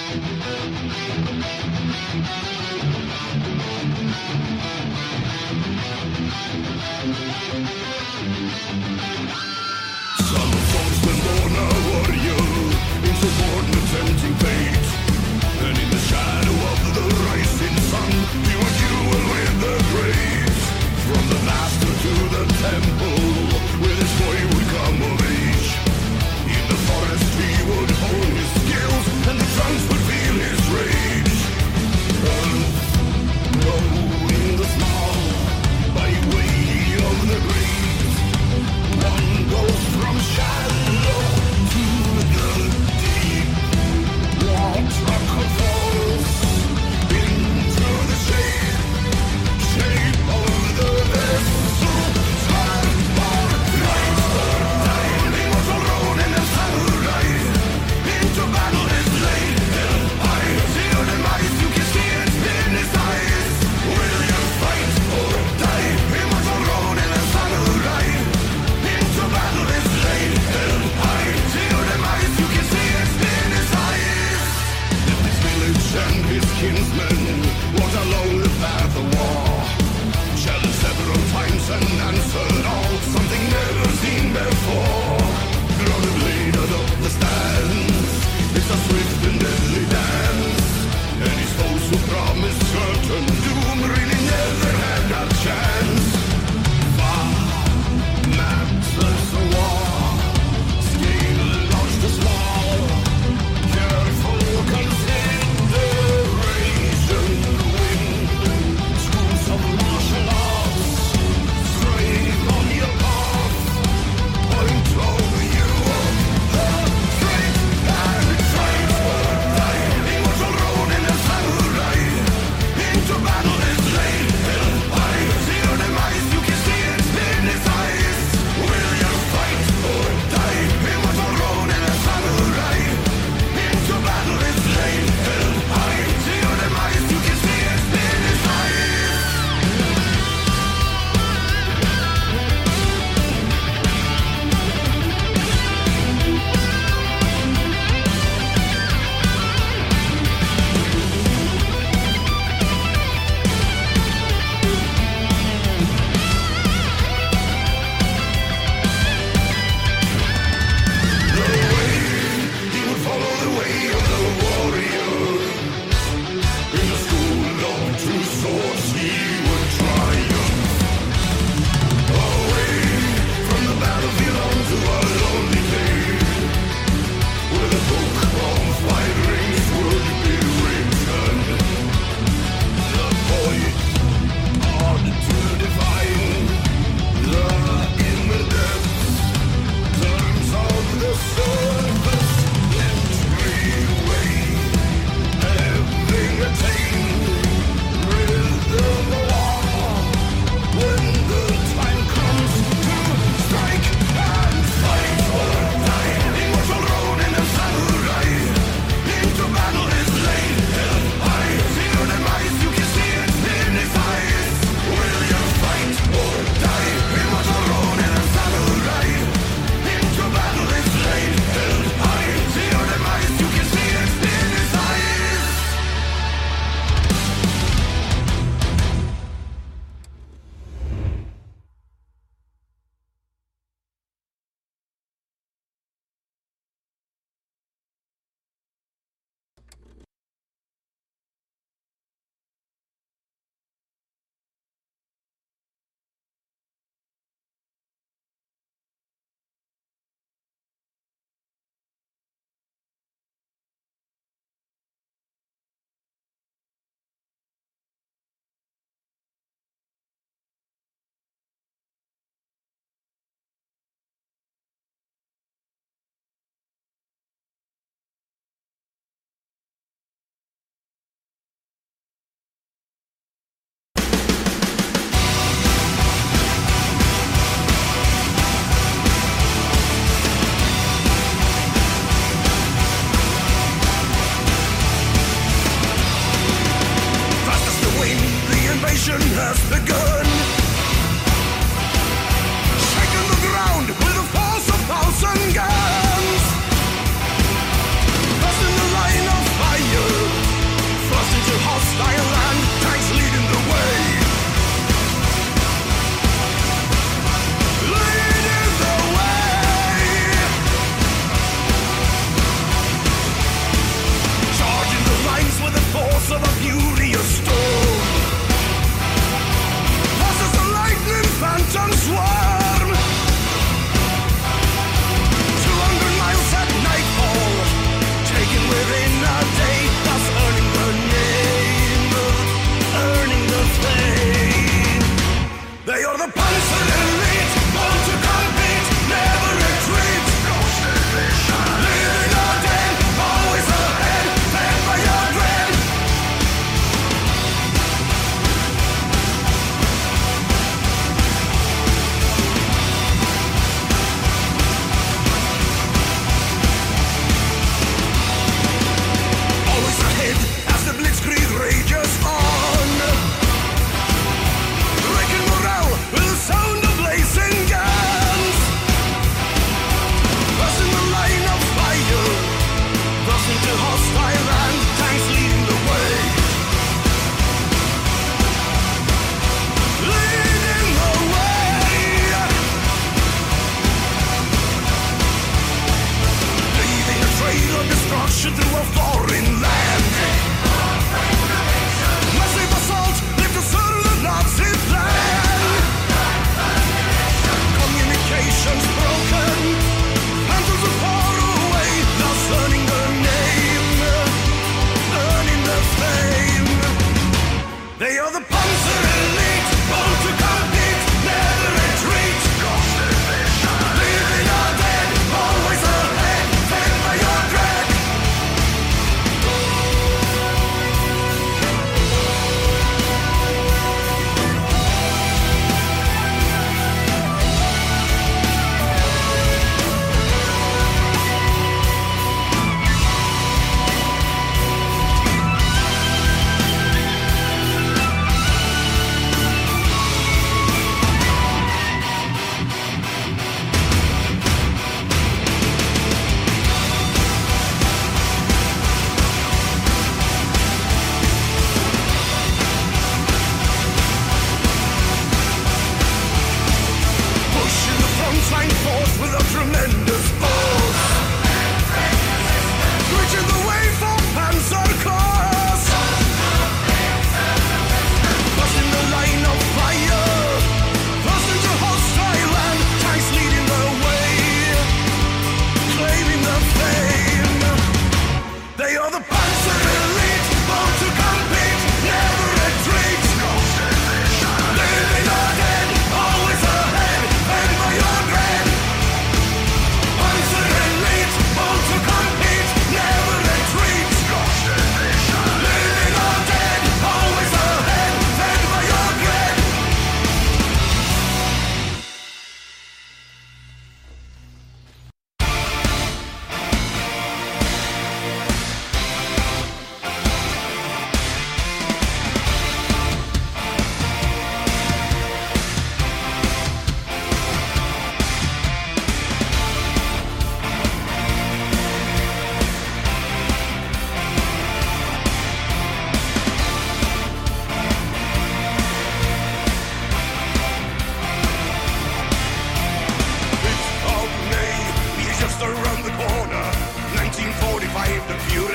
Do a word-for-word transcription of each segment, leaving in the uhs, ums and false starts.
One goes from shallow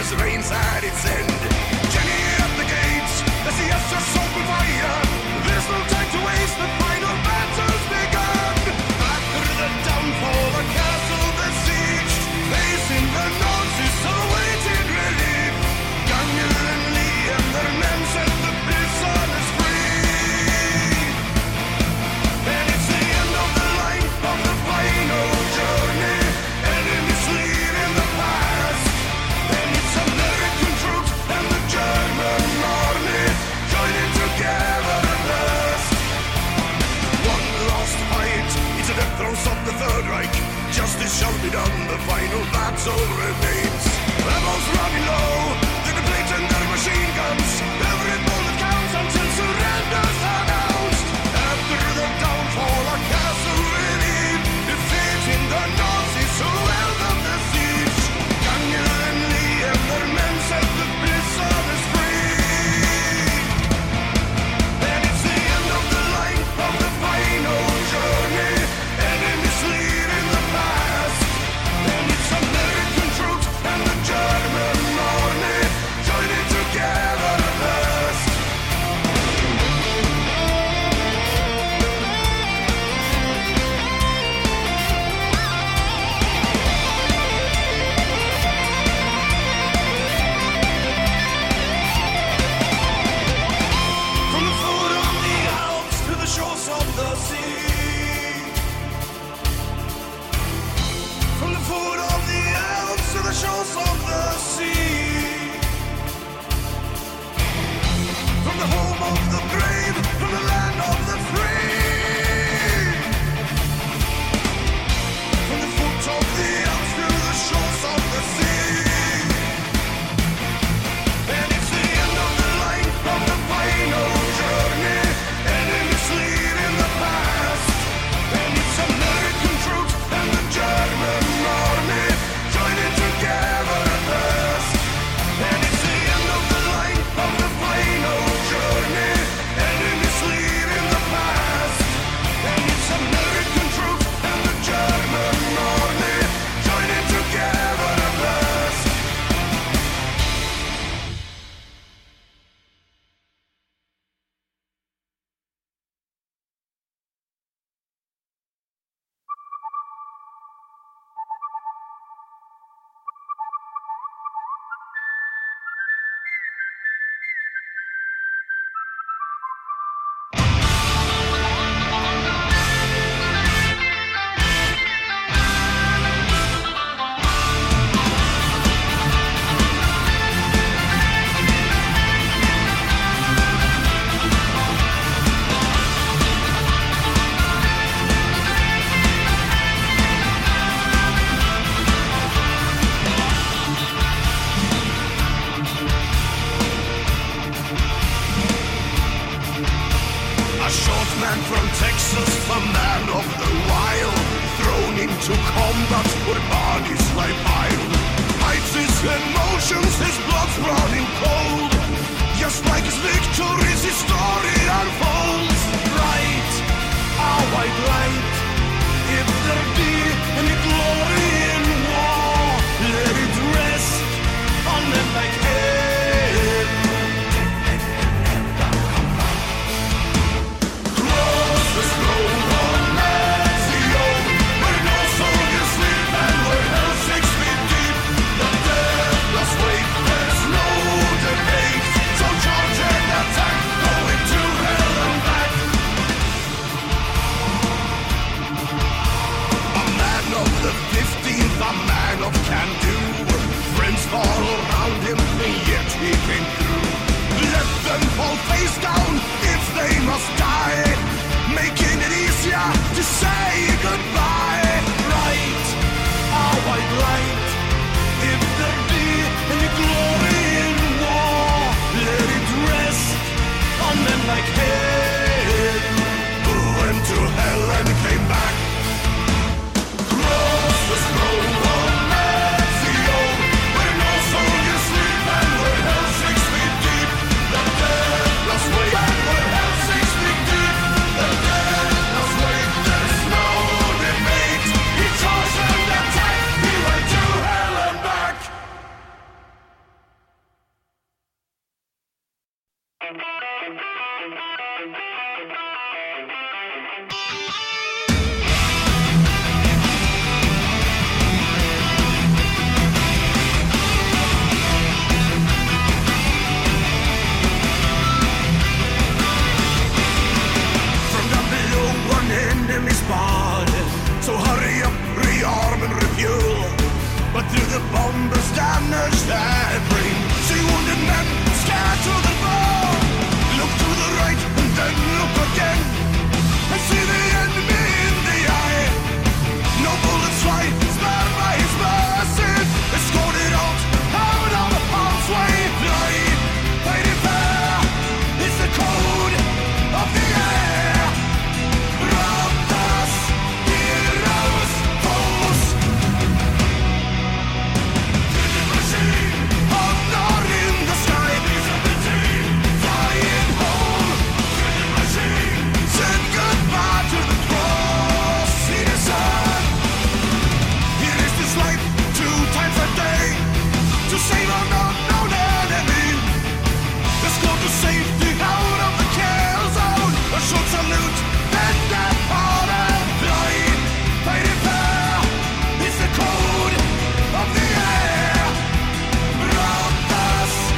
as rain's at its end. Jenny at the gates, as the Essos open fire. There's no time to waste, the final battle's begun. After the downfall, the castle besieged, facing the Nazis awaiting relief. Daniel and Lee and their men set the prisoners free. And it's the end of the line of the final journey. Enemies lead in the past. And it's American troops and the German army joining together at last. One last fight, it's the death throes of the Third Reich. Justice shall be done, the final battle remains. Rebels running low, they're depleting their machine guns. Every bullet counts until surrender's announced. After the downfall, a castle relieved, defeating the Nazis who held up the siege. Daniel and Lee and their men set the prisoners free. And it's the end of the line of the final journey. Enemies lead in the past. And it's American troops and the German army joining together at last. From the foot of the Alps to the shores of the sea. From the foot of the Alps to the shores of the sea. From the home of the brave, from the land of the free. From the foot of the Alps to the shores of the sea. And it's the end of the line of the final journey. Enemies lead in the past. And it's American troops and the German army joining together at last. And it's the end of the line of the final journey. Enemies lead in the past. And it's American troops and the German army joining together at last. A short man from Texas, a man of the wild, thrown into combat where bodies lie piled. Hides his emotions, his blood's running cold. Just like his victories, his story unfolds. Right, our white light, if there be any glory in war, let it rest on men like him. Cross the slow one man's the old, where no soldiers sleep and where hell six feet deep. The deathless weight, there's no debate. So charge and attack, going to hell and back. A man of the fifteenth, a man of can-do. Friends fall around him, and yet he came through. Let them fall face down if they must die, making it easier to say goodbye. Right, our white light, if there be any glory in war, let it rest on men like him, who went to hell and came back. Cross the slow one man's the old, where no soldiers sleep and where hell six feet deep. The deathless way and where hell six feet deep. So hurry up, rearm and refuel. But through the bombers damage that bring, see wounded men scared to the bone. Look to the right and then look again, and see the enemy in the eye. No bullets fly, spared by his mercy. Escorted out, out of harm's way. Fly, fighting fair is the code of the air. Raptors, heroes, foes. Killing machine, honor in the sky. Visibility, flying home. Killing machine, said goodbye to the cross. See the sun. He risked his life two times a day to save our